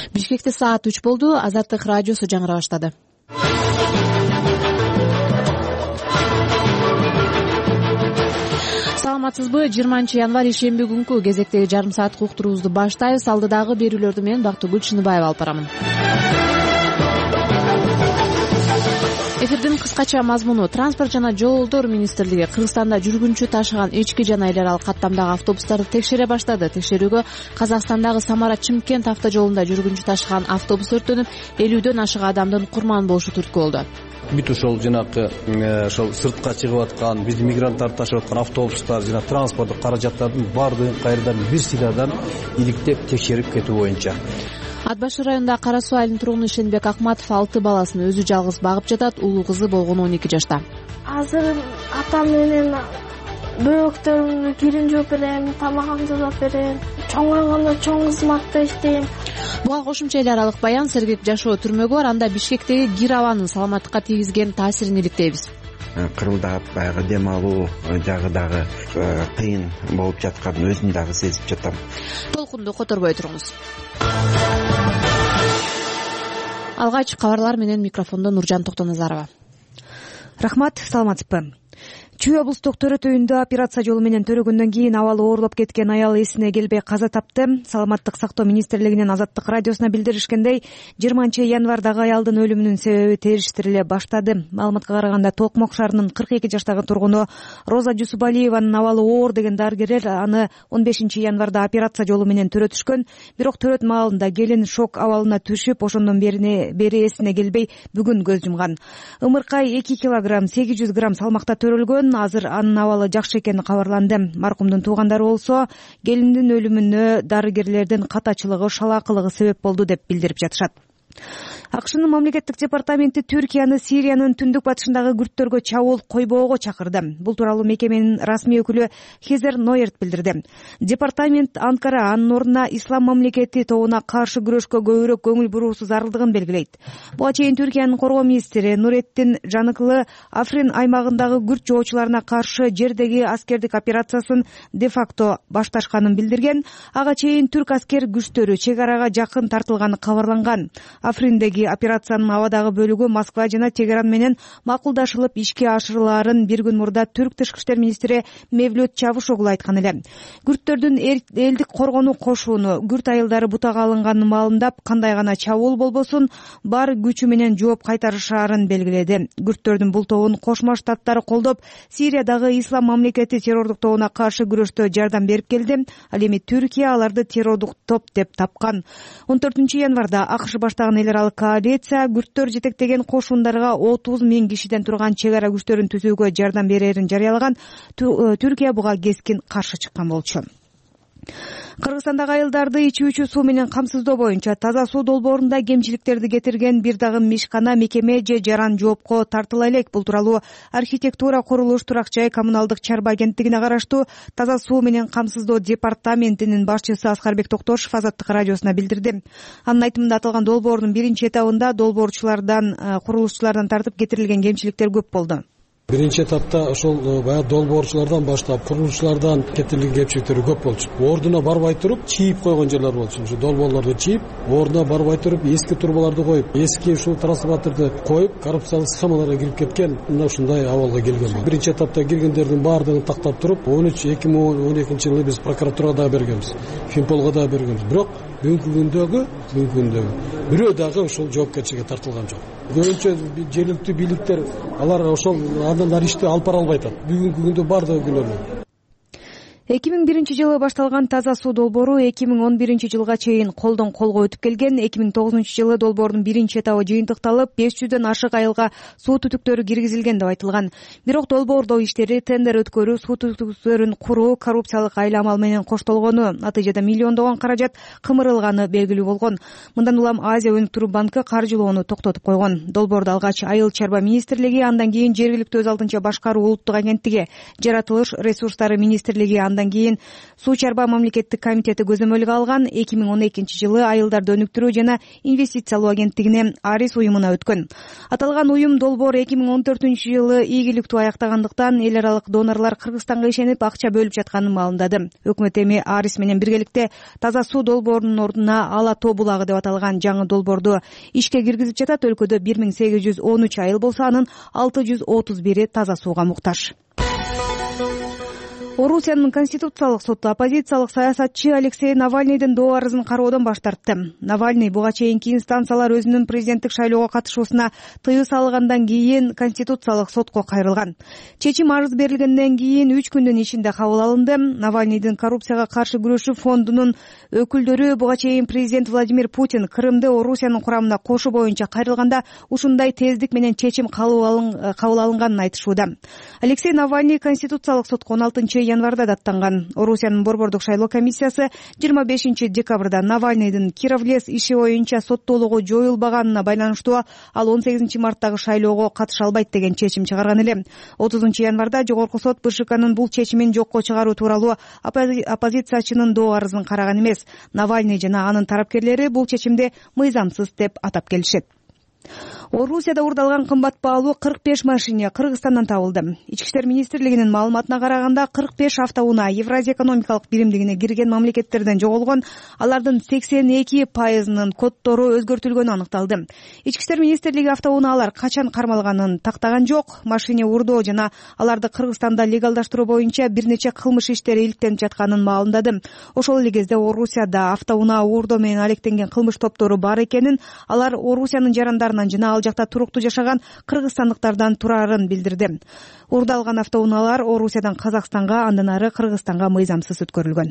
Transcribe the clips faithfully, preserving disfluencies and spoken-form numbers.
Бишкекте саат үч болду. Азаттык радиосу жаңыра баштады. Саламатсызбы? жыйырманчы январь ишемби күнкү кезектеги жарым сааттык уктуруубузду баштайбыз. Алдыдагы берүүлөрдү менен Бактыгүл Чыныбаева алып барамын. Эфирдин кыскача мазмуну: Транспорт жана жолдор министрлиги Кыргызстанда жүргүнчү ташыган ички жана эл аралык каттамдагы автобустарды текшере баштады. Текшерүүгө Казакстандагы Самара-Чымкент автожолунда жүргүнчү ташыган автобус өрттөнүп, элүүдөн ашык адамдын курман болушу түрткү болду. Бүт ошол жанагы ошол сыртка чыгып аткан, биздин мигранттарды ташып аткан автобустар жана транспорттук каражаттардын баардыгын кайрадан бир сыйрадан иликтеп текшерип кетүү боюнча. Ат башы районунда Кара Суу айылынын тургуну Шенбек Акматов алты баласын өзү жалгыз багып жатат. Улуу кызы болгону он эки жашта. Азыр атам менен бөөктөрүмдү кирин жууп берем, тамагымды жасап берем. Чоңойгондо чоң кызматта иштейм. Буга кошумча эл аралык баян сергек жашоо түрмөгү бар. Анда Бишкектеги кир абанын саламаттыкка тийгизген таасирин иликтейбиз. Кырылдап баягы дем алуу жагы дагы кыйын болуп жатканын өзүм дагы сезип жатам. Толкунду которбой туруңуз. Алгач кабарлар менен микрофондо Нуржан Токтоназарова. Рахмат, саламатсызбы? Чүй облустук төрөт үйүндө операция жолу менен төрөгөндөн кийин абалы оорлоп кеткен аял эсине келбей каза тапты. Саламаттык сактоо министрлигинин Азаттык радиосуна билдиришкендей, жыйырманчы январдагы аялдын өлүмүнүн себеби териштириле баштады. Маалыматка караганда Токмок шаарынын кырк эки жаштагы тургуну Роза Жусупалиеванын абалы оор деген дарыгерлер аны он бешинчи январда операция жолу менен төрөтүшкөн. Бирок төрөт маалында келин шок абалына түшүп, ошондон бери эсине келбей бүгүн көз жумган. Ымыркай эки килограмм сегиз жүз грамм салмакта төрөлгөн. Азыр анын абалы жакшы экени кабарланды. Маркумдун туугандары болсо, келиндин өлүмүнө дарыгерлердин катачылыгы, шалаакылыгы себеп болду деп билдирип жатышат. АКШнын мамлекеттик департаменти Түркиянын Сириянын түндүк батышындагы күрттөргө чабуул койбоого чакырды. Бул тууралуу мекеменин расмий өкүлү Хезер Нойерт билдирди. Департамент Анкара анын ордуна ислам мамлекети тобуна каршы күрөшкө көбүрөөк көңүл буруусу зарылдыгын белгилейт. Буга чейин Түркиянын коргоо министри Нуретдин Жаныкылы Африн аймагындагы күрт жоочуларына каршы жердеги аскердик операциясын де-факто башташканын билдирген. Ага чейин түрк аскер күчтөрү чек арага жакын тартылганы кабарланган. Африндеги операциянын абадагы бөлүгү Москва жана Тегеран менен макулдашылып ишке ашырылаарын бир күн мурда түрк тышкы иштер министри Мевлют Чавушоглу айткан эле. Күрттөрдүн элдик коргонуу кошууну күрт айылдары бутага алынганын маалымдап, кандай гана чабуул болбосун бар күчү менен жооп кайтарышаарын белгиледи. Күрттөрдүн бул тобун Кошмо Штаттары колдоп, Сириядагы ислам мамлекети террордук тобуна каршы күрөштө жардам берип келди. Ал эми Түркия аларды террордук топ деп тапкан. он төртүнчү январда АКШ баштаган эл аралык коалиция күрттөр жетектеген кошундарга отуз миң кишиден турган чек ара күчтөрүн түзүүгө жардам берерин жарыялаган. Түркия буга кескин каршы чыккан болчу. Кыргызстандагы айылдарды ичүүчү суу менен камсыздоо боюнча таза суу долбоорунда кемчиликтерди кетирген бир дагы мишкана мекеме же жаран жоопко тартыла элек. Бул тууралуу архитектура, курулуш, турак жай, коммуналдык чарба агенттигине караштуу таза суу менен камсыздоо департаментинин башчысы Аскарбек Токтошев Азаттык радиосуна билдирди. Анын айтымында аталган долбоордун биринчи этабында долбоорчулардан, курулушчулардан тартып кетирилген кемчиликтер көп болду. Биринчи этапта ошол баягы долбоорчулардан баштап курулушчулардан кетирилген кемчиликтер көп болчу. Ордуна барбай туруп чийип койгон жерлер болчу. Ушу долбоорлорду чийип, ордуна барбай туруп эски трубаларды коюп, эски ушул трансформаторду коюп, коррупциялык схемаларга кирип кеткен, мына ушундай абалга келген. Биринчи этапта киргендердин баардыгын тактап туруп, он үч эки миң он экинчи жылы биз прокуратурага да бергенбиз, Финполго да бергенбиз. Бирок бүгүнкү күндөгү, бүгүнкү күндөгү бирөө дагы ушул жоопкерчиликке тартылган жок. Көбүнчө жергиликтүү бийликтер алар ошол андан ишти алып бара албай атат. Бүгүнкү күндө бардыгы күнөөлүү. эки миң биринчи жылы башталган таза суу долбоору эки миң он биринчи жылга чейин колдон колго өтүп келген. эки миң тогузунчу жылы долбоордун биринчи этабы жыйынтыкталып, беш жүздөн ашык айылга суу түтүктөрү киргизилген деп айтылган. Бирок долбоордоо иштери, тендер өткөрүү, суу түтүктөрүн куруу коррупциялык айламал менен коштолгону, натыйжада миллиондогон каражат кымырылганы белгилүү болгон. Мындан улам Азия өнүктүрүү банкы каржылоону токтотуп койгон. Долбоорду алгач Айыл чарба министрлиги, андан кийин жергиликтүү өз алдынча башкаруу улуттук агенттиги, жаратылыш ресурстары министрлиги алгандан кийин Суу чарба мамлекеттик комитети көзөмөлгө алган эки миң он экинчи жылы айылдарды өнүктүрүү жана инвестициялоо агенттигине Арис уюмуна өткөн. Аталган уюм долбоор эки миң он төртүнчү жылы ийгиликтүү аяктагандыктан эл аралык донорлор Кыргызстанга ишенип акча бөлүп жатканын маалымдады. Өкмөт эми Арис менен биргеликте таза суу долбоорунун ордуна Ала тоо булагы деп аталган жаңы долбоорду ишке киргизип жатат. Өлкөдө бир миң сегиз жүз он үч айыл болсо, анын алты жүз отуз бири таза сууга муктаж. Орусиянын конституциялык соту оппозициялык саясатчы Алексей Навальныйдын доо арызын кароодон баш тартты. Навальный буга чейинки инстанциялар өзүнүн президенттик шайлоого катышуусуна тыюу салгандан кийин конституциялык сотко кайрылган. Чечим арыз берилгенден кийин үч күндүн ичинде кабыл алынды. Навальныйдын коррупцияга каршы күрөшүү фондунун өкүлдөрү буга чейин президент Владимир Путин Крымды Орусиянын курамына кошуу боюнча кайрылганда ушундай тездик менен чечим кабыл алынганын айтышууда. Алексей Навальный конституциялык сотко он алтынчы январда даттанган. Орусиянын борбордук шайлоо комиссиясы жыйырма бешинчи декабрда Навальныйдын Кировлес иши боюнча соттоолугу жоюлбаганына байланыштуу ал он сегизинчи марттагы шайлоого катыша албайт деген чечим чыгарган эле. отузунчу январда жогорку сот БШКнын бул чечимин жокко чыгаруу тууралуу оппозициячынын доо арызын караган эмес. Навальный жана анын тарапкерлери бул чечимди мыйзамсыз деп атап келишет. Орусияда уурдалган кымбат баалуу кырк беш машина Кыргызстандан табылды. Ички иштер министрлигинин маалыматына караганда кырк беш автоунаа Евразия экономикалык биримдигине кирген мамлекеттерден жоголгон. Алардын сексен эки пайызынын коддору өзгөртүлгөнү аныкталды. Ички иштер министрлиги автоунаалар качан кармалганын тактаган жок. Машина уурдоо жана аларды Кыргызстанда легалдаштыруу боюнча бир нече кылмыш иштери иликтенип жатканын маалымдады. Ошол эле кезде Орусияда автоунаа уурдоо менен алектенген кылмыш топтору бар экенин, алар Орусиянын жарандарынан жана ал жакта туруктуу жашаган кыргызстандыктардан турарын билдирди. Уурдалган автоунaalар Орусиядан Казакстанга, андан ары Кыргызстанга мыйзамсыз өткөрүлгөн.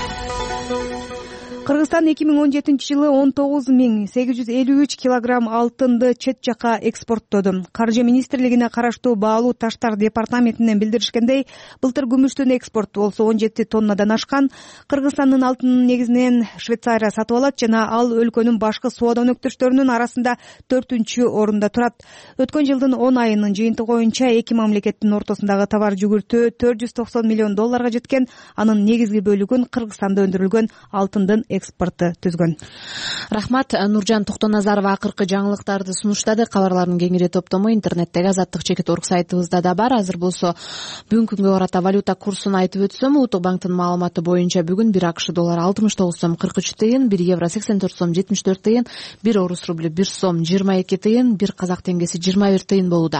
Кыргызстан эки миң он жетинчи жылы он тогуз миң сегиз жүз элүү үч килограмм алтынды чет жака экспорттоду. Каржы министрлигине караштуу баалуу таштар департаментинен билдиришкендей, былтыр күмүштүн экспорту болсо он жети тоннадан ашкан. Кыргызстандын алтынын негизинен Швейцария сатып алат жана ал өлкөнүн башкы соода өнөктөштөрүнүн арасында төртүнчү орунда турат. Өткөн жылдын он айынын жыйынтыгы боюнча эки мамлекеттин ортосундагы товар жүгүртүү төрт жүз токсон миллион долларга жеткен. Анын негизги бөлүгүн Кыргызстанда өндүрүлгөн алтындын экспорты түзгөн. Рахмат. Нуржан Токтоназарова акыркы жаңылыктарды сунуштады. Кабарлардын кеңири топтому интернеттеги азаттык чекит точка орг сайтыбызда да бар. Азыр болсо бүгүнкү күнгө карата валюта курсун айтып өтсөм, Улуттук банктын маалыматы боюнча бүгүн бир АКШ доллары алтымыш тогуз сом кырк үч тыйын, бир евро сексен төрт сом жетимиш төрт тыйын, бир орус рублю бир сом жыйырма эки тыйын, бир казак теңгеси жыйырма бир тыйын болууда.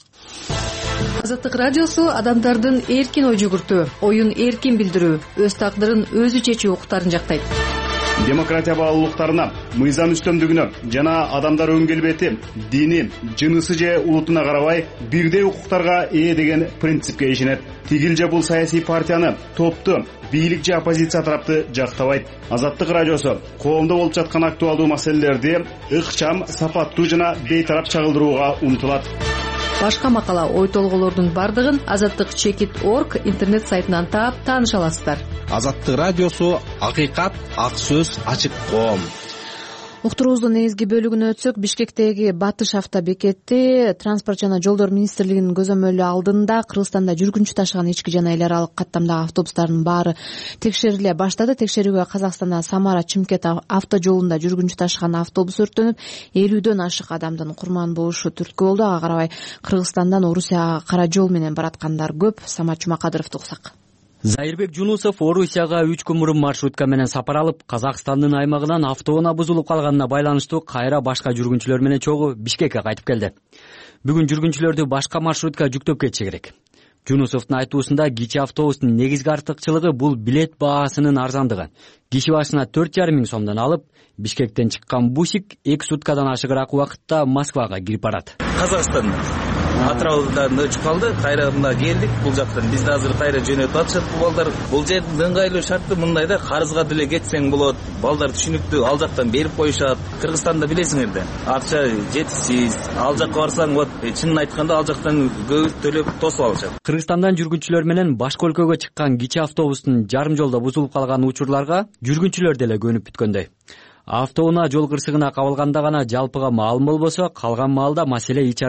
Азаттык радиосу адамдардын эркин ой жүгүртүү, оюн эркин билдирүү, өз тагдырын өзү чечүү укуктарын жактайт. Демократия баалуулуктарына, мыйзам үстөмдүгүнө жана адамдар өн келбети, дини, жынысы же улутуна карабай бирдей укуктарга ээ деген принципке ишенет. Тигил же бул саясий партияны, топту, бийлик же оппозиция тарапты жактабайт. Азаттык радиосу коомдо болуп жаткан актуалдуу маселелерди ыкчам, сапаттуу жана бейтарап чагылдырууга умтулат. Башка макала, ой толголордун бардыгын азаттык чекит точка орг интернет сайтынан таап тааныша аласыздар. Азаттык радиосу акыйкат, ак сөз, ачык коом. Уктуруубуздун негизги бөлүгүнө өтсөк, Бишкектеги Батыш автобекети Транспорт жана жолдор министрлигинин көзөмөлү алдында Кыргызстанда жүргүнчү ташыган ички жана эл аралык каттамдагы автобустардын баары текшериле баштады. Текшерүүгө Казакстанда Самара Чымкент автожолунда жүргүнчү ташыган автобус өрттөнүп, элүүдөн ашык адамдын курман болушу түрткү болду. Ага карабай Кыргызстандан Орусияга кара жол менен бараткандар көп. Самат Жумакадыровду уксак. Зайырбек Жунусов Орусияга үч күн мурун маршрутка менен сапар алып, Казакстандын аймагынан автоунаа бузулуп калганына байланыштуу кайра башка жүргүнчүлөр менен чогуу Бишкекке кайтып келди. Бүгүн жүргүнчүлөрдү башка маршрутка жүктөп кетиши керек. Жунусовдун айтуусунда кичи автобустун негизги артыкчылыгы бул билет баасынын арзандыгы. Киши башына төрт жарым миң сомдон алып, Бишкектен чыккан бусик эки суткадан ашыгыраак убакытта Москвага кирип барат. Казакстан Атыраудан өчүп калды, кайра мына келдик. Бул жактан бизди азыр кайра жөнөтүп атышат бул балдар. Бул жердин ыңгайлуу шарты мындай да, карызга деле кетсең болот. Балдар түшүнүктүү, ал жактан берип коюшат. Кыргызстанда билесиңер да, акча жетишсиз. Ал жакка барсаң вот, чынын айтканда ал жактан көп төлөп тосуп алышат. Кыргызстандан жүргүнчүлөр менен башка өлкөгө чыккан кичи автобустун жарым жолдо бузулуп калган учурларга жүргүнчүлөр деле көнүп бүткөндөй. Автоунаа жол кырсыгына кабылганда гана жалпыга маалым болбосо, калган маалда маселе ичара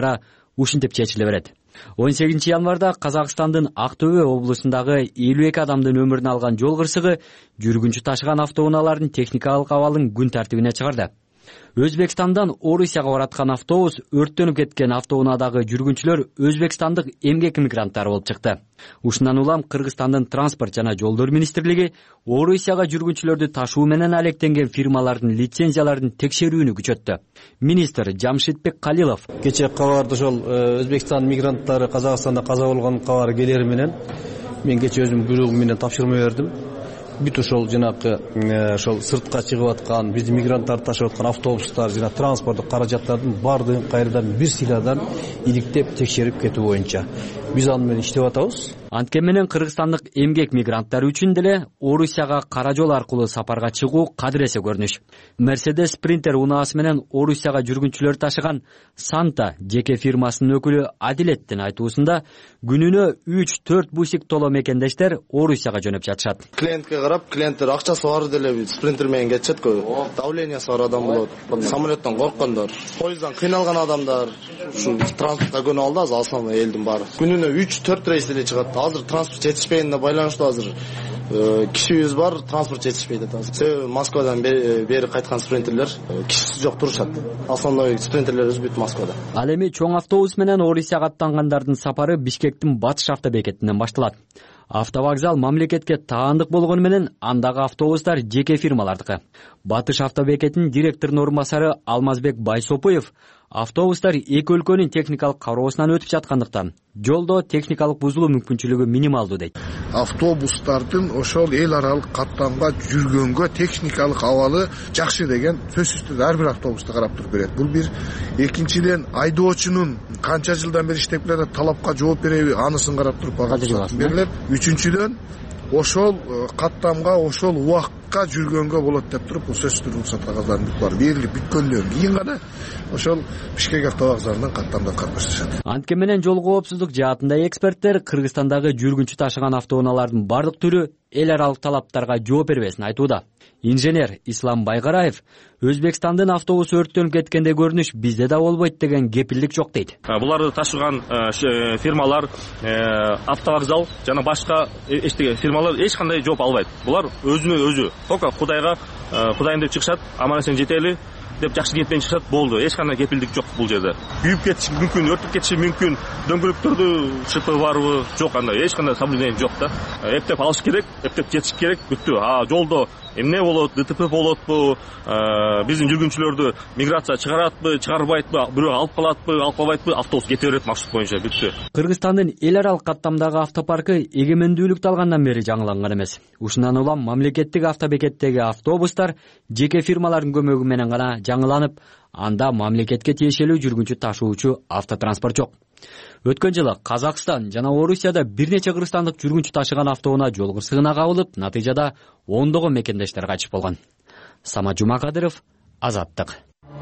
ушинтип чечиле берет. он сегизинчи январда Казакстандын Ак Төбө облусундагы элүү эки адамдын өмүрүн алган жол кырсыгы жүргүнчү ташыган автоунаалардын техникалык абалын күн тартибине чыгарды. Өзбекстандан Орусияга бараткан автобус өрттөнүп кеткен автоунаадагы жүргүнчүлөр өзбекстандык эмгек мигранттары болуп чыкты. Ушундан улам Кыргызстандын транспорт жана жолдор министрлиги Орусияга жүргүнчүлөрдү ташуу менен алектенген фирмалардын лицензияларын текшерүүнү күчөттү. Министр Жамшитбек Калилов кечээ кабарды ошол Өзбекстан мигранттары Казакстанда каза болгон кабары келери менен мен кечээ өзүм күрөгүм менен тапшырма бердим. Бүт ошол жанагы ошол сыртка чыгып аткан биздин мигранттарды ташып аткан автобустар жана транспорттук каражаттардын баардыгын кайрадан бир сыйрадан иликтеп текшерип кетүү боюнча биз аны менен иштеп атабыз. Анткени менен кыргызстандык эмгек мигранттары үчүн деле Орусияга кара жол аркылуу сапарга чыгуу кадыресе көрүнүш. Mercedes Sprinter унаасы менен Орусияга жүргүнчүлөр ташыган Санта жеке фирмасынын өкүлү Адилеттин айтуусунда күнүнө үч төрт бусик толо мекендештер Орусияга жөнөп жатышат. Клиентке карап, клиенттер акчасы бар деле спринтер менен кетишет көбү. Давлениясы бар адам болот. Самолеттон корккондар, поезддан кыйналган адамдар, ушу транспортко көнүп алды азыр основной элдин баары. Күнүнө үч төрт рейс деле чыгат. Азыр транспорт жетишпегенине байланыштуу азыр кишибиз бар, транспорт жетишпейт азыр. Себеби Москвадан бери кайткан спринтерлер кишиси жок турушат. Основной спринтерлер үзбүйт Москвада. Ал эми чоң автобус менен Орусияга аттангандардын сапары Бишкектин батыш автобекетинен башталат. Автовокзал мамлекетке таандык болгону менен андагы автобустар жеке фирмалардыкы. Батыш автобекетинин директорунун орун басары Алмазбек Байсопуев автобустар эки өлкөнүн техникалык кароосунан өтүп жаткандыктан жолдо техникалык бузулуу мүмкүнчүлүгү минималдуу дейт. Автобустардын ошол эл аралык каттамга жүргөнгө техникалык абалы жакшы деген сөзсүз түрдө ар бир автобусту карап туруп берет. Бул бир. Экинчиден айдоочунун канча жылдан бери иштеп келатат, талапка жооп береби, анысын карап туруп берилет. Үчүнчүдөн ошол каттамга, ошол убакытка жүргөнгө болот деп туруп, бул сөзсүз түрдө уруксат кагаздарын бүт бар берилип бүткөндөн кийин гана ошол Бишкек автовокзалынан каттамда катнашышат. Анткени менен жол коопсуздук жаатында эксперттер Кыргызстандагы жүргүнчү ташыган автоунаалардын бардык түрү эл аралык талаптарга жооп бербесин айтууда. Инженер Ислам Байгараев Өзбекстандын автобусу өрттөнүп кеткенде көрүнүш бизде да болбойт деген кепилдик жок дейт. Буларды ташыган фирмалар, автовокзал жана башка эчтеге фирмалар эч кандай жооп албайт. Булар өзүнө өзү только Кудайга Кудайым деп чыгышат, аман-эсен жетели деп жакшы ниет менен чыгышат, болду. Эч кандай кепилдик жок бул жерде. Күйүп кетиши мүмкүн, өртүп кетиши мүмкүн, дөңгөлөктөрдү шипы барбы, жок, андай эч кандай соблюдение жок да. Эптеп алыш керек, эптеп жетиш керек, бүттү. А жолдо эмне болот, ДТП болотпу, биздин жүргүнчүлөрдү миграция чыгаратпы, чыгарбайтпы, бирөө алып калатпы, алып калбайтпы, автобус кете берет маршрут боюнча, бүттү. Кыргызстандын эл аралык каттамдагы автопаркы эгемендүүлүктү алгандан бери жаңыланган эмес. Ушундан улам мамлекеттик автобекеттеги автобустар жеке фирмалардын көмөгү менен гана жаңыланып, анда мамлекетке тиешелүү жүргүнчү ташуучу автотранспорт жок. Өткөн жылы Казакстан жана Орусияда бир нече кыргызстандык жүргүнчү ташыган автоунаа жол кырсыгына кабылып, натыйжада ондогон мекендештер качып болгон. Самат Жумакадыров, Азаттык.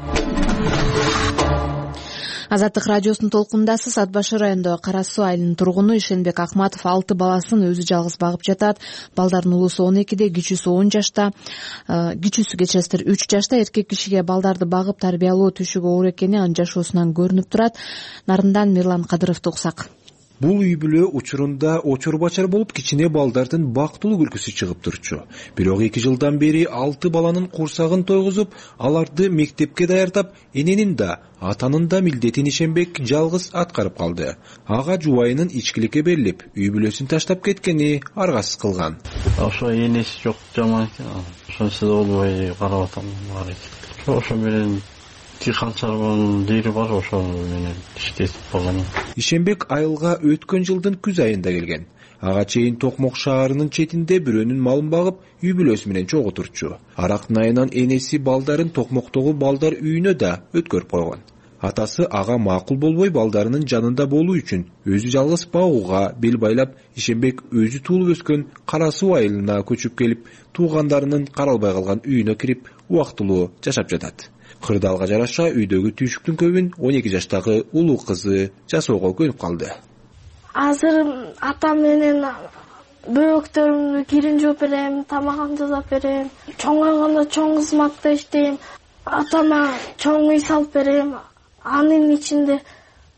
Азаттык радиосунун толкундасыз. Ат башы районундагы Кара Суу айылынын тургуну Ишенбек Акматов алты баласын өзү жалгыз багып жатат. Балдардын улуусу он экиде, кичүүсү он жашта, кичүүсү кечиресиздер үч жашта. Эркек кишиге балдарды багып тарбиялоо түшүгү оор экени анын жашоосунан көрүнүп турат. Нарындан Мирлан Кадыровду уксак. Бул үй бүлө учурунда очор-бачар болуп кичине балдардын бактылуу күлкүсү чыгып турчу. Бирок эки жылдан бери алты баланын курсагын тойгузуп, аларды мектепке даярдап, эненин да, атанын да милдетин Ишенбек жалгыз аткарып калды. Ага жубайынын ичкиликке берилип, үй бүлөсүн таштап кеткени аргасыз кылган. Ошо энеси жок жаман экен. Ошонсу да болбой карап атам бар экен. Ошо менен канчалык жери бар, ошол менен иштетип болгон. Ишенбек айылга өткөн жылдын күз айында келген. Ага чейин Токмок шаарынын четинде бирөөнүн малын багып, үй бүлөсү менен чогуу турчу. Арактын айынан энеси балдарын Токмоктогу балдар үйүнө да өткөрүп койгон. Атасы ага макул болбой балдарынын жанында болуу үчүн өзү жалгыз багууга бел байлап, Ишенбек өзү туулуп өскөн Кара Суу айылына көчүп келип, туугандарынын каралбай калган үйүнө кирип, убактылуу жашап жатат. Кырдаалга жараша үйдөгү түйшүктүн көбүн он эки жаштагы улуу кызы жасоого көнүп калды. Азыр атам менен бөөктөрүмдү кирин жууп берем, тамагын жасап берем. Чоңойгондо чоң кызматта иштейм. Атама чоң үй салып берем. Анын ичинде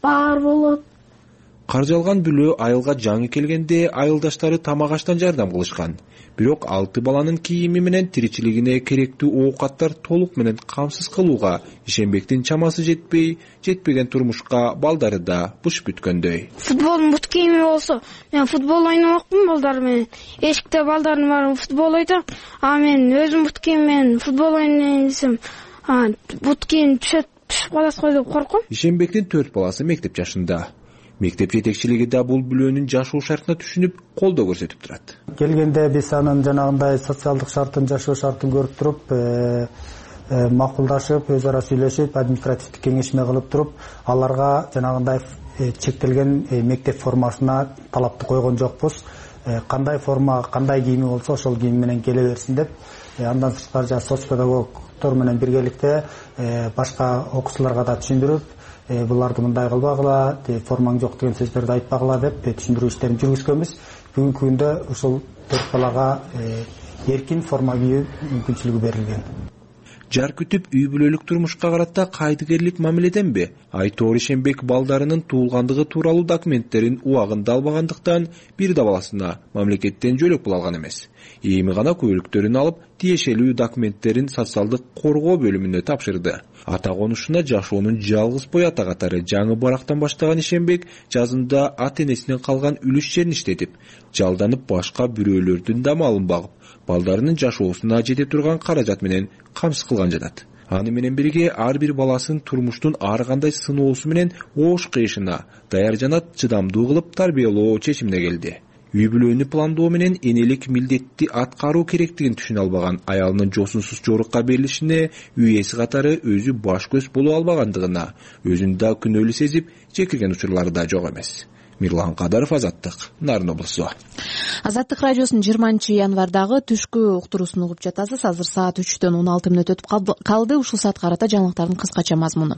баар болот. Каржалган бүлө айылга жаңы келгенде айылдаштары тамак аштан жардам кылышкан. Бирок алты баланын кийими менен тиричилигине керектүү оокаттар толук менен камсыз кылууга Ишенбектин чамасы жетпей, жетпеген турмушка балдары да буш бүткөндөй. Футболдун бут кийими болсо, мен футбол ойномокмун балдар менен. Эшикте балдардын баары футбол ойнойт, а мен өзүм бут кийим менен футбол ойнойн десем, бут кийим түшөт, түшүп калат го деп корком. Ишенбектин төрт баласы мектеп жашында. Мектеп жетекчилиги да бул бүлөнүн жашоо шартына түшүнүп, колдоо көрсөтүп турат. Келгенде биз анын жанагындай социалдык шартын, жашоо шартын көрүп туруп, макулдашып, өз ара сүйлөшүп, административдик кеңешме кылып туруп, аларга жанагындай чектелген мектеп формасына талапты койгон жокпуз. Кандай форма, кандай кийими болсо, ошол кийим менен келе берсин деп, андан сырткары жана соц педагогтор менен биргеликте башка окуучуларга да түшүндүрүп, буларды мындай кылбагыла, формаң жок деген сөздөрдү айтпагыла деп түшүндүрүү иштерин жүргүзгөнбүз. Бүгүнкү күндө ушул төрт балага эркин форма кийүү мүмкүнчүлүгү берилген. Жар күтүп үй бүлөлүк турмушка карата кайдыгерлик мамиледенби? Айтор Ишенбек балдарынын туулгандыгы тууралуу документтерин убагында албагандыктан бир да баласына мамлекеттен жөлөк пул алган эмес. Эми гана көбөлүктөрүн алып, тиешелүү документтерин социалдык коргоо бөлүмүнө тапшырды. Ата конушуна жашоонун жалгыз бой ата катары жаңы барактан баштаган Ишенбек жазында ата-энесинен калган үлүш жерин иштетип, жалданып башка бирөөлөрдүн да малын багып, балдарынын жашоосуна жете турган каражат менен камсыз кылган жатат. Аны менен бирге ар бир баласын турмуштун ар кандай сыноосу менен оош кыйышына даяр жана чыдамдуу кылып тарбиялоо чечимине келди. Үй бүлөнү пландоо менен энелик милдетти аткаруу керектигин түшүнө албаган аялынын жосунсуз жорукка берилишине үй ээси катары өзү баш көз боло албагандыгына өзүн да күнөөлүү сезип жекирген учурлары да жок эмес. Мирлан Кадаров, Азаттык, Нарын облусу. Азаттык радиосунун жыйырманчы январдагы түшкү уктуруусун угуп жатасыз. Азыр саат үчтөн он алты мүнөт өтүп калды. Ушул саатка карата жаңылыктардын кыскача мазмуну.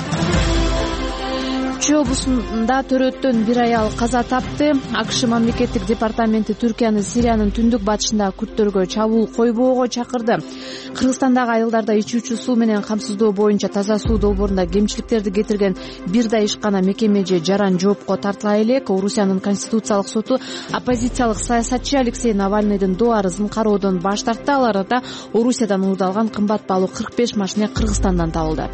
Чүй облусунда төрөттөн бир аял каза тапты. АКШ мамлекеттик департаменти Түркияны Сириянын түндүк батышындагы күрттөргө чабуул койбоого чакырды. Кыргызстандагы айылдарда ичүүчү суу менен камсыздоо боюнча таза суу долбоорунда кемчиликтерди кетирген бир да ишкана мекемеже жаран жоопко тартыла элек. Орусиянын конституциялык соту оппозициялык саясатчы Алексей Навальныйдын доо арызын кароодон баш тартты. Ал арада Орусиядан уурдалган кымбат баалуу кырк беш машина Кыргызстандан табылды.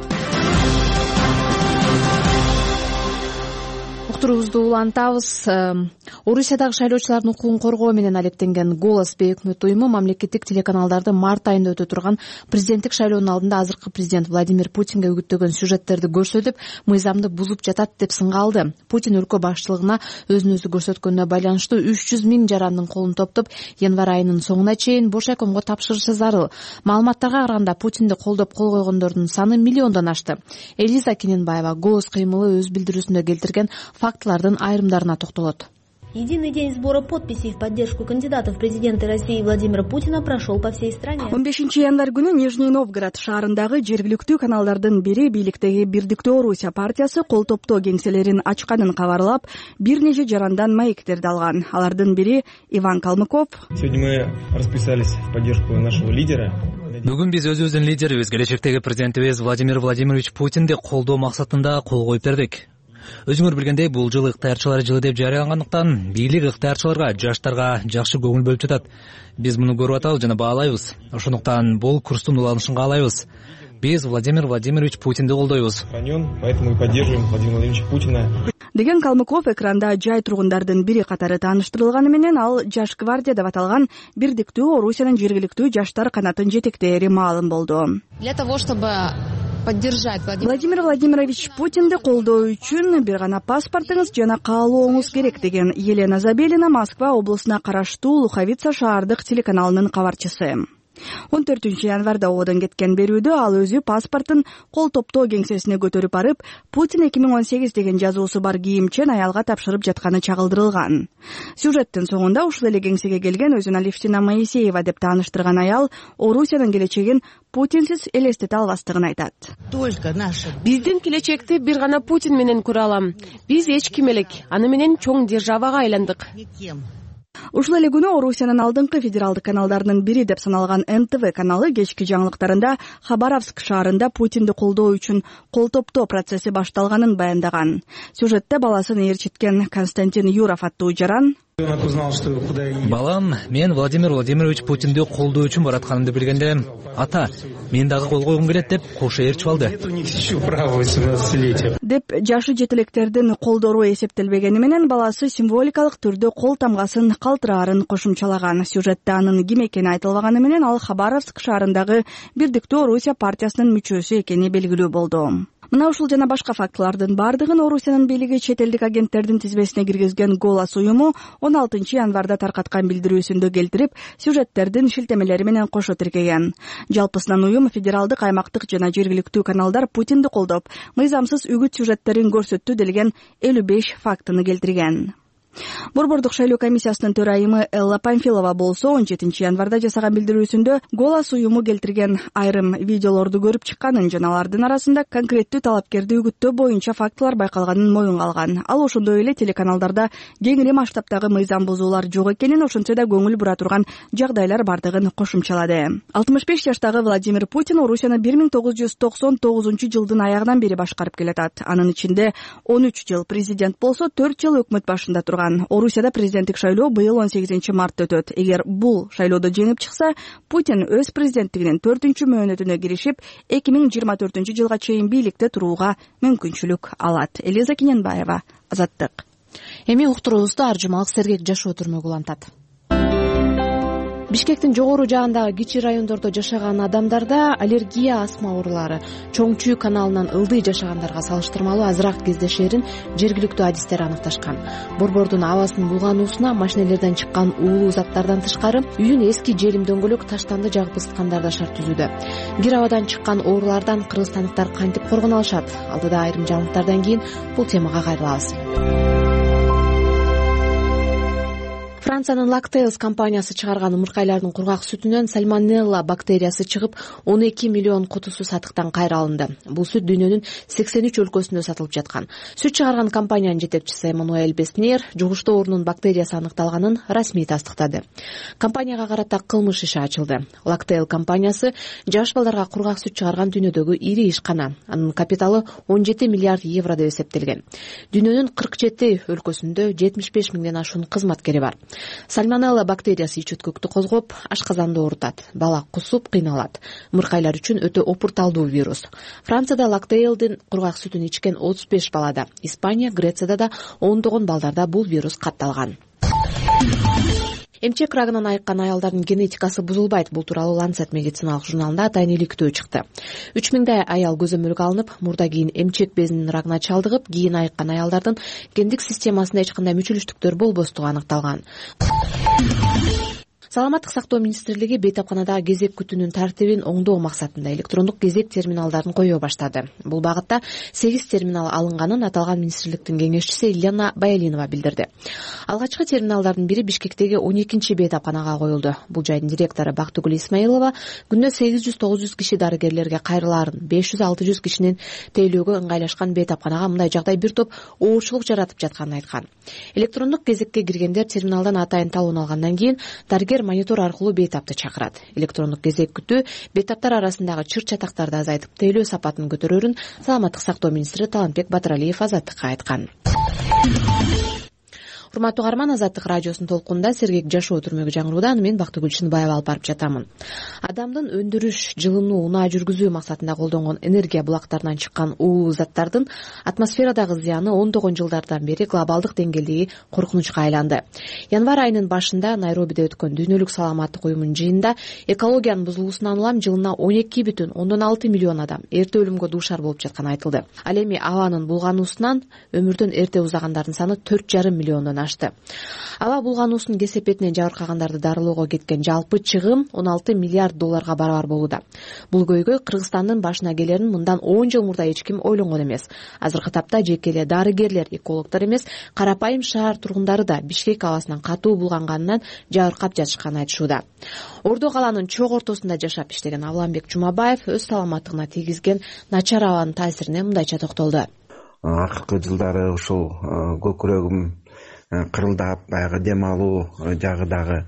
Уктуруубузду улантабыз. Орусиядагы шайлоочулардын укугун коргоо менен алектенген Голос бейөкмөт уюму мамлекеттик телеканалдарды март айында өтө турган президенттик шайлоонун алдында азыркы президент Владимир Путинге үгүттөгөн сюжеттерди көрсөтүп, мыйзамды бузуп жатат деп сынга алды. Путин өлкө башчылыгына өзүн өзү көрсөткөнүнө байланыштуу үч жүз миң жарандын колун топтоп, январь айынын соңуна чейин бош айкомго тапшырышы зарыл. Маалыматтарга караганда Путинди колдоп кол койгондордун саны миллиондон ашты. Элиза Кененбаева Голос кыймылы өз билдирүүсүндө келтирген фактылардын айрымдарына токтолот. Единый день сбора подписей в поддержку кандидата в президенты России Владимира Путина прошел по всей стране. он бешинчи январь күнү Нижний Новгород шаарындагы жергиликтүү каналдардын бири бийликтеги Бирдиктүү Орусия партиясы кол топтоо кеңселерин ачканын кабарлап, бир нече жарандан маектерди алган. Алардын бири Иван Калмыков. Сегодня мы расписались в поддержку нашего лидера. Бүгүн биз өзүбүздүн лидерибиз, келечектеги президентибиз Владимир Владимирович Путинди колдоо максатында кол коюп бердик. Өзүңөр билгендей, бул жыл ыктыярчылар жылы деп жарыялангандыктан бийлик ыктыярчыларга, жаштарга жакшы көңүл бөлүп жатат. Биз муну көрүп атабыз жана баалайбыз. Ошондуктан бул курстун уланышын каалайбыз. Биз Владимир Владимирович Путинди колдойбуз. Поэтому мы поддерживаем Владимира Владимировича Путина. Деген Калмыков экранда жай тургундардын бири катары тааныштырылганы менен ал Жаш гвардия деп аталган Бирдиктүү Орусиянын жергиликтүү жаштар канатын жетектери маалым болду. Для того, чтобы поддержать Владимир Владимирович Путинди колдоо үчүн бир гана паспортуңуз жана каалооңуз керек, деген Елена Забелина Москва облусуна караштуу Луховица шаардык телеканалынын кабарчысы. он төртүнчү январда оодон кеткен берүүдө ал өзү паспортун кол топтоо кеңсесине көтөрүп барып, Путин эки миң он сегиз деген жазуусу бар кийимчен аялга тапшырып жатканы чагылдырылган. Сюжеттин соңунда ушул эле кеңсеге келген өзүн Алевтина Моисеева деп тааныштырган аял Орусиянын келечегин Путинсиз элестете албастыгын айтат. Биздин келечекти бир гана Путин менен көрө алам. Биз эч ким элек, аны менен чоң державага айландык. Ушул эле күнү Орусиянын алдыңкы федералдык каналдарынын бири деп саналган эн тэ вэ каналы кечки жаңылыктарында Хабаровск шаарында Путинди колдоо үчүн кол топтоо процесси башталганын баяндаган. Сюжетте баласын ээрчиткен Константин Юров аттуу жаран: балам, мен Владимир Владимирович Путинди колдоо үчүн баратканымды билгенде, ата, мен дагы кол койгум келет деп кошо ээрчип алды деп жашы жетилектердин колдору эсептелбегени менен баласы символикалык түрдө кол тамгасын калтыраарын кошумчалаган. Сюжетте анын ким экени айтылбаганы менен ал Хабаровск шаарындагы Бирдиктүү Орусия партиясынын мүчөсү экени белгилүү болду. Мына ушул жана башка фактылардын бардыгын Орусиянын бийлиги чет элдик агенттердин тизмесине киргизген «Голос» уюму он алтынчы январда таркаткан билдирүүсүндө келтирип, сюжеттердин шилтемелери менен кошо тиркеген. Жалпысынан уюм федералдык, аймактык жана жергиликтүү каналдар Путинди колдоп, мыйзамсыз үгүт сюжеттерин көрсөттү делген элүү беш фактыны келтирген. Борбордук шайлоо комиссиясынын төрайымы Элла Памфилова болсо он жетинчи январда жасаган билдирүүсүндө «Голос» уюму келтирген айрым видеолорду көрүп чыкканын жана алардын арасында конкреттүү талапкерди үгүттөө боюнча фактылар байкалганын моюнга алган. Ал ошондой эле телеканалдарда кеңири масштабтагы мыйзам бузуулар жок экенин, ошентсе да көңүл бура турган жагдайлар бардыгын кошумчалады. алтымыш беш жаштагы Владимир Путин Орусияны бир миң тогуз жүз токсон тогузунчу жылдын аягынан бери башкарып келатат. Анын ичинде он үч жыл президент болсо, төрт жыл өкмөт башында турган. Орусияда президенттик шайлоо быйыл он сегизинчи мартта өтөт. Эгер бул шайлоодо жеңип чыкса, Путин өз президенттигинин төртүнчү мөөнөтүнө киришип, эки миң жыйырма төртүнчү жылга чейин бийликте турууга мүмкүнчүлүк алат. Элиза Кененбаева, Азаттык. Эми уктуруубузду Аржымалык Сергек жашоо түрмөгү улантат. Бишкектин жогору жагындагы кичи райондордо жашаган адамдарда аллергия, астма оорулары Чоң Чүй каналынан ылдый жашагандарга салыштырмалуу азыраак кездешерин жергиликтүү адистер аныкташкан. Борбордун абасынын булгануусуна машинелерден чыккан уулуу заттардан тышкары үйүн эски желим дөңгөлөк таштанды жагып ысыткандар да шарт түзүүдө. Кир абадан чыккан оорулардан кыргызстандыктар кантип коргоно алышат? Алдыда айрым жаңылыктардан кийин бул темага кайрылабыз. Франциянын Lactalis компаниясы чыгарган ымыркайлардын кургак сүтүнөн сальмонелла бактериясы чыгып, он эки миллион кутусу сатыктан кайра алынды. Бул сүт дүйнөнүн сексен үч өлкөсүндө сатылып жаткан. Сүт чыгарган компаниянын жетекчиси Эммануэль Беснер жугуштуу оорунун бактериясы аныкталганын расмий тастыктады. Компанияга карата кылмыш иши ачылды. Lactalis компаниясы жаш балдарга кургак сүт чыгарган дүйнөдөгү ири ишкана. Анын капиталы он жети миллиард евро деп эсептелген. Дүйнөнүн кырк жети өлкөсүндө жетимиш беш миңден ашуун кызматкери бар. Сальмонелла бактериясы ич өткөктү козгоп, ашказанды оорутат. Бала кусуп, кыйналат. Ымыркайлар үчүн өтө опурталдуу вирус. Францияда Lactail'дин кургак сүтүн ичкен отуз беш балада, Испания, Грецияда да ондогон балдарда бул вирус катталган. Эмчек рагынан айыккан аялдардын генетикасы бузулбайт. Бул тууралуу Lancet медициналык журналында атайын иликтөө чыкты. үч миңдей аял көзөмөлгө алынып, мурда кийин эмчек безинин рагына чалдыгып, кийин айыккан аялдардын гендик системасында эч кандай мүчүлүштүктөр болбостугу аныкталган. Саламаттык сактоо министрлиги бейтапканадагы кезек күтүүнүн тартибин оңдоо максатында электрондук кезек терминалдарын кое баштады. Бул багытта сегиз терминал алынганын аталган министрликтин кеңешчиси Ильяна Баялинова билдирди. Алгачкы терминалдардын бири Бишкектеги он экинчи бейтапканага коюлду. Бул жайдын директору Бактыгүл Исмаилова күнүнө сегиз жүз тогуз жүз киши дарыгерлерге кайрылаарын, беш жүз алты жүз кишинин тейлөөгө ыңгайлашкан бейтапканага мындай жагдай бир топ оорчулук жаратып жатканын айткан. Электрондук кезекке киргендер терминалдан атайын талон алгандан кийин дарыгер монитор аркылуу бейтапты чакырат. Электрондук кезек күтүү бейтаптар арасындагы чыр чатактарды азайтып, тейлөө сапатын көтөрөрүн Саламаттык сактоо министри Талантбек Батыралиев Азаттыкка айткан. Урматтуу угарман, Азаттык радиосунун толкунда Сергек жашоо түрмөгү жаңыруудан мен Бактыгүл Чынбаева алып барып жатамын. Адамдын өндүрүш, жылынуу, унаа жүргүзүү максатында колдонгон энергия булактарынан чыккан уулуу заттардын атмосферадагы зыяны ондогон жылдардан бери глобалдык деңгээлдеги коркунучка айланды. Январь айынын башында Найробиде өткөн дүйнөлүк саламаттык уюмунун жыйынында экологиянын бузулуусунан улам жылына он эки бүтүн ондон алты миллион адам эрте өлүмгө дуушар болуп жатканы айтылды. Ал эми абанын булгануусунан өмүрдөн эрте узагандардын саны төрт жарым миллиондон ашты. Аба булгануусунун кесепетинен жабыркагандарды дарылоого кеткен жалпы чыгым он алты миллиард долларга барабар болууда. Бул көйгөй Кыргызстандын башына келерин мындан он жыл мурда эч ким ойлонгон эмес. Азыркы тапта жеке эле дарыгерлер, экологдор эмес, карапайым шаар тургундары да Бишкек абасынан катуу булганганынан жабыркап жатышканын айтышууда. Ордо каланын чок ортосунда жашап иштеген Авламбек Жумабаев өз саламаттыгына тийгизген начар абанын таасирине мындайча токтолду. Акыркы жылдары ушул көкүрөгүм кырылдап баягы дем алуу жагы дагы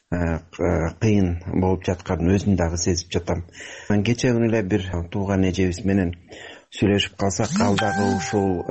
кыйын болуп жатканын өзүм дагы сезип жатам. Кече күнү эле бир тууган эжебиз менен сүйлөшүп калсак, ал дагы ушул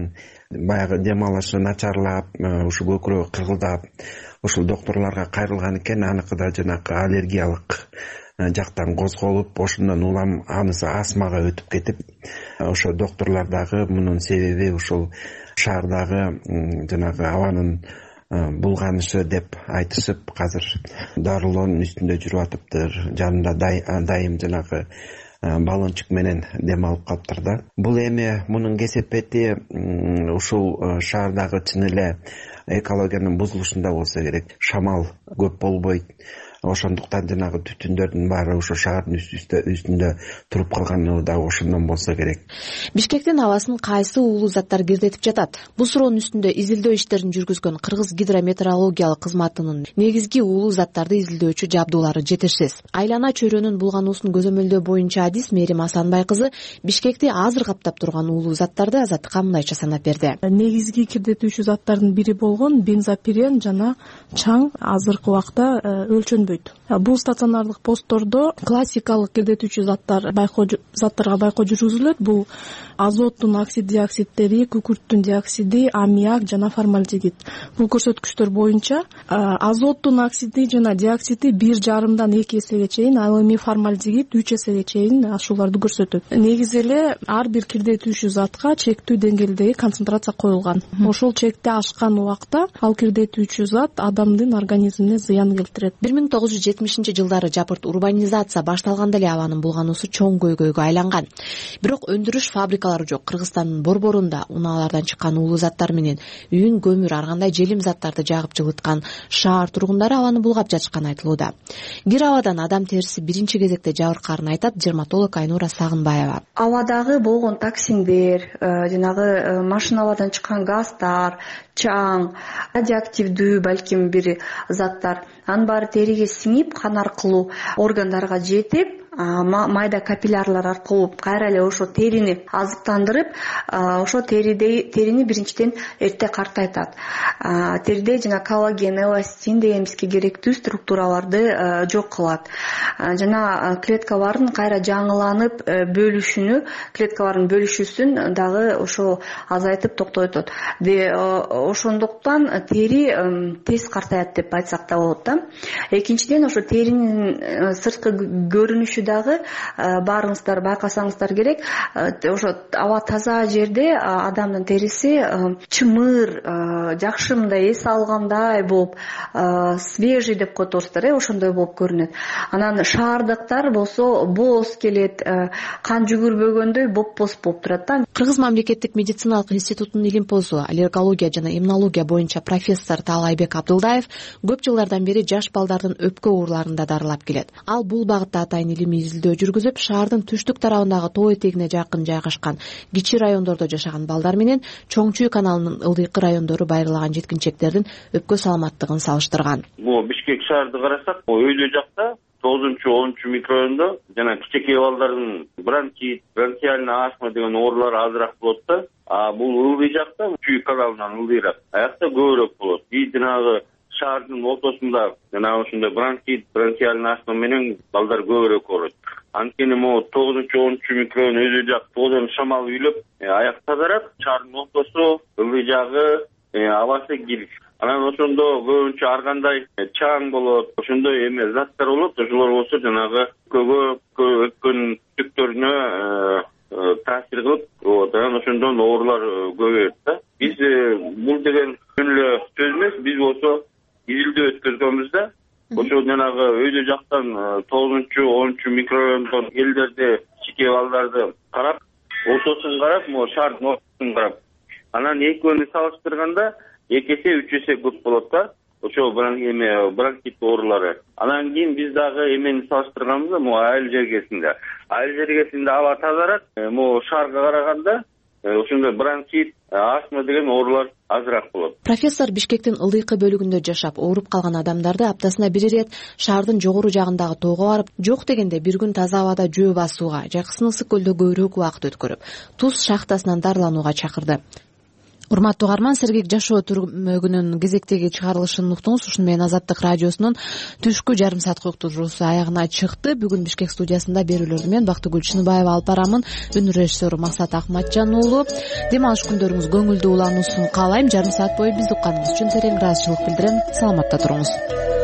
баягы дем алышы начарлап, ушу көкүрөгү кыргылдап, ушул докторлорго кайрылган экен. Аныкы да жанагы аллергиялык жактан козголуп, ошондон улам анысы астмага өтүп кетип, ошо доктурлар дагы мунун себеби ушул шаардагы жанагы абанын булганышы деп айтышып, азыр дарылоонун үстүндө жүрүп атыптыр. Жанында дайым жанагы баллончик менен дем алып калыптыр да. Бул эми мунун кесепети ушул шаардагы чын эле экологиянын бузулушунда болсо керек. Шамал көп болбойт. Ошондуктан жанагы түтүндөрдүн баары ошо шаардын үстүндө туруп калганы да ошондон болсо керек. Бишкектин абасын кайсы уулуу заттар кирдетип жатат? Бул суроонун үстүндө изилдөө иштерин жүргүзгөн Кыргыз гидрометеорологиялык кызматынын негизги уулуу заттарды изилдөөчү жабдуулары жетишсиз. Айлана чөйрөнүн булгануусун көзөмөлдөө боюнча адис Мээрим Асанбай кызы Бишкекти азыр каптап турган уулуу заттарды Азаттыкка мындайча санап берди. Негизги кирдетүүчү заттардын бири болгон бензопирен жана чаң азыркы убакта өлчөнбөйт. Бул стационардык посттордо классикалык кирдетүүчү заттар байкоо заттарга байкоо жүргүзүлөт. Бул азоттун оксид диоксидтери, күкүрттүн диоксиди, аммиак жана формальдегид. Бул көрсөткүчтөр боюнча азоттун оксиди жана диоксиди бир жарымдан эки эсеге чейин, ал эми формальдегид үч эсеге чейин ашууларды көрсөтөт. Негизи эле ар бир кирдетүүчү затка чектүү деңгээлдеги концентрация коюлган. Ошол чекти ашкан убакта ал кирдетүүчү зат адамдын организмине зыян келтирет. бир миң тогуз жүз жетимишинчи жылдары жапырт урбанизация башталганда эле абанын булгануусу чоң көйгөйгө айланган. Бирок өндүрүш фабрикалары жок. Кыргызстандын борборунда унаалардан чыккан уулуу заттар менен үйүн, көмүр, ар кандай желим заттарды жагып жылыткан шаар тургундары абаны булгап жатышканы айтылууда. Кир абадан адам териси биринчи кезекте жабыркаарын айтат дерматолог Айнура Сагынбаева. Абадагы болгон токсиндер, жанагы машиналардан чыккан газдар, чаң, радиоактивдүү балким бир заттар, анын баары териге сиңип, кан аркылуу органдарга жетип, майда капиллярлар аркылуу кайра эле ошо терини азыктандырып, ошо теридеги терини биринчиден эрте картайтат. Териде жана коллаген, эластин деген бизге керектүү структураларды жок кылат. Жана клеткалардын кайра жаңыланып бөлүшүнү, клеткалардын бөлүшүүсүн дагы ошо азайтып токтотот. Ошондуктан тери тез картаят деп айтсак да болот да. Экинчиден ошо теринин сырткы көрүнүшү дагы баарыңыздар байкасаңыздар керек. Ошо аба таза жерде адамдын териси чымыр, жакшы мындай эс алгандай болуп, свежий деп койторсуздар, э, ошондой болуп көрүнөт. Анан шаардыктар болсо бооз келет, кан жүгүрбөгөндөй боп-боз болуп турат да. Кыргыз мамлекеттик медициналык институтунун илимпозу, аллергология жана иммунология боюнча профессор Таалайбек Абдылдаев көп жылдардан бери жаш балдардын өпкө ооруларын да дарылап келет. Ал бул багытта атайын илимий изилдөө жүргүзүп, шаардын түштүк тарабындагы тоо этегине жакын жайгашкан кичи райондордо жашаган балдар менен Чоң Чүй каналынын ылдыйкы райондору байырлаган жеткинчектердин өпкө саламаттыгын салыштырган. Бул Бишкек шаарды карасак, өйдө жакта тогузунчу онунчу микрорайондо жана кичинекей балдардын бронхит, бронхиальный астма деген оорулары азыраак болот да. А бул ылдый жакта Чүй каналынан ылдыйраак, аякта көбүрөөк болот. И жанагы шаардын ортосунда жана ошондой бронхит, бронхиальный астма менен балдар көбүрөөк ооруйт. Анткени могу тогузунчу онунчу микрорайон өзү жак тоодон шамал үйлөп, аяк тазарат, шаардын ортосу, ылдый жагы, абасы кир. Анан ошондо көбүнчө ар кандай чаң болот, ошондой эме заттар болот. Ошолор болсо жанагы көбө өпкөнүн түктөрүнө таасир кылып, анан ошондон оорулар көбөйөт да. Биз бул деген күн эле сөз эмес, биз болсо изилдөө өткөзгөнбүз да. Ошо жанагы өйдө жактан тогузунчу онунчу микрорайондон элдерди, кичинекей балдарды карап, ортосун карап, могу шаардын ортосун карап, анан экөөнү салыштырганда эки эсе, үч эсе көп болот да. Ошо бронхит оорулары. Анан кийин биз дагы эмени салыштырганбыз да, могу айыл жергесинде. Айыл жергесинде аба тазарат, могу шаарга караганда ошондой бронхит, астма деген оорулар азыраак болот. Профессор Бишкектин ылдыйкы бөлүгүндө жашап, ооруп калган адамдарды аптасына бир ирет шаардын жогору жагындагы тоого барып, жок дегенде бир күн таза абада жөө басууга, жайкысын ысык көлдө көбүрөөк убакыт өткөрүп, туз шахтасынан дарыланууга чакырды. урматтуу угарман, сергек жашоо түрмөгүнүн кезектеги чыгарылышын уктуңуз. Ушуну менен Азаттык радиосунун түшкү жарым саатка уктуруусу аягына чыкты. Бүгүн Бишкек студиясында берүүлөрдү мен Бактыгүл Чыныбаева алып барамын. Үн режиссеру Максат Акматжан уулу. Дем алыш күндөрүңүз көңүлдүү улануусун каалайм. Жарым саат бою бизди укканыңыз үчүн терең ыраазычылык билдирем. Саламатта туруңуз.